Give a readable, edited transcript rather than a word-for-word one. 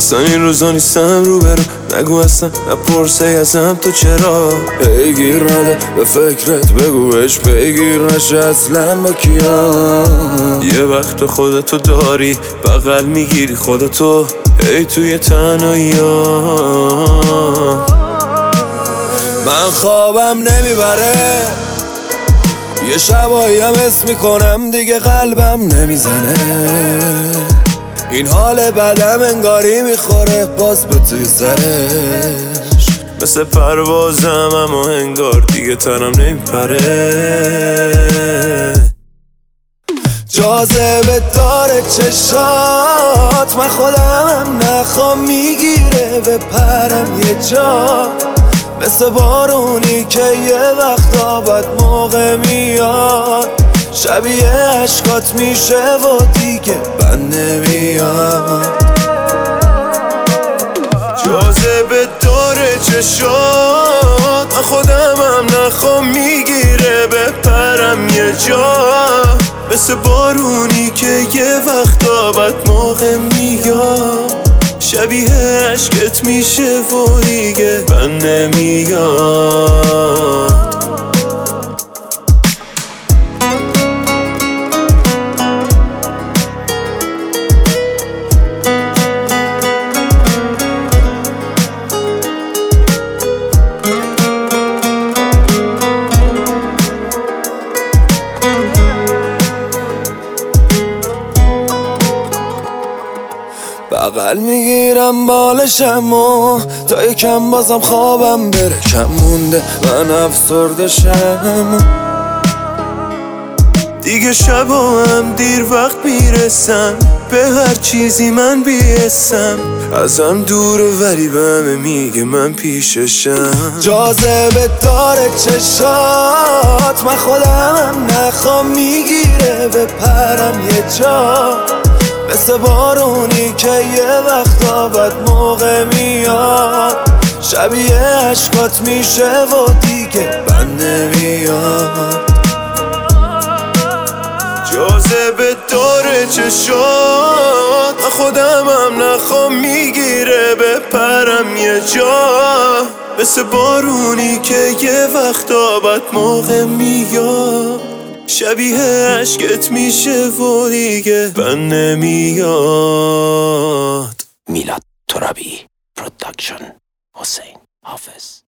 اصلا این روزا نیستم رو برم، نگو اصلا نپرسه ازم تو چرا پیگیر نده به فکرت، بگوش پیگیر نشه اصلا با کیا. یه وقت خودتو داری بغل میگیری خودتو ای توی تنهایی ها. من خوابم نمیبره، یه شبایی هم حس میکنم دیگه قلبم نمیزنه. این حال بدم انگاری میخوره باز به توی سرش، مثل پروازم اما انگار دیگه تنم نمیپره. جاذبه داره چشات، من خودم نخوام میگیره به پرم یه جا، مثل بارونی که یه وقتا بد موقع میاد، شبیه عشقات میشه و دیگه بند نمیاد. جاذبه داره چشات، من خودمم نخوام میگیره به پرم یه جا، مثل بارونی که یه وقتا بد موقع میاد، شبیه عشقت میشه و دیگه بند نمیاد. بغل میگیرم بالشم و تا یکم بازم خوابم بره، کم مونده من افسردشم دیگه. شبا هم دیر وقت میرسم به هر چیزی من بیستم، ازم دوره ولی به همه میگه من پیششم. جاذبه داره چشات، من خودم نخوام میگیره به پرم یه جا، مثل بارونی که یه وقتا بد موقع میاد، شبیه عشقات میشه و دیگه بند نمیاد. جاذبه داره چشات، من خودمم نخوام میگیره به پرم یه جا، مثل بارونی که یه وقتا بد موقع میاد، شبیه عشقت میشه و دیگه بند نمیاد. میلاد ترابی پروداکشن، حسین حافظ.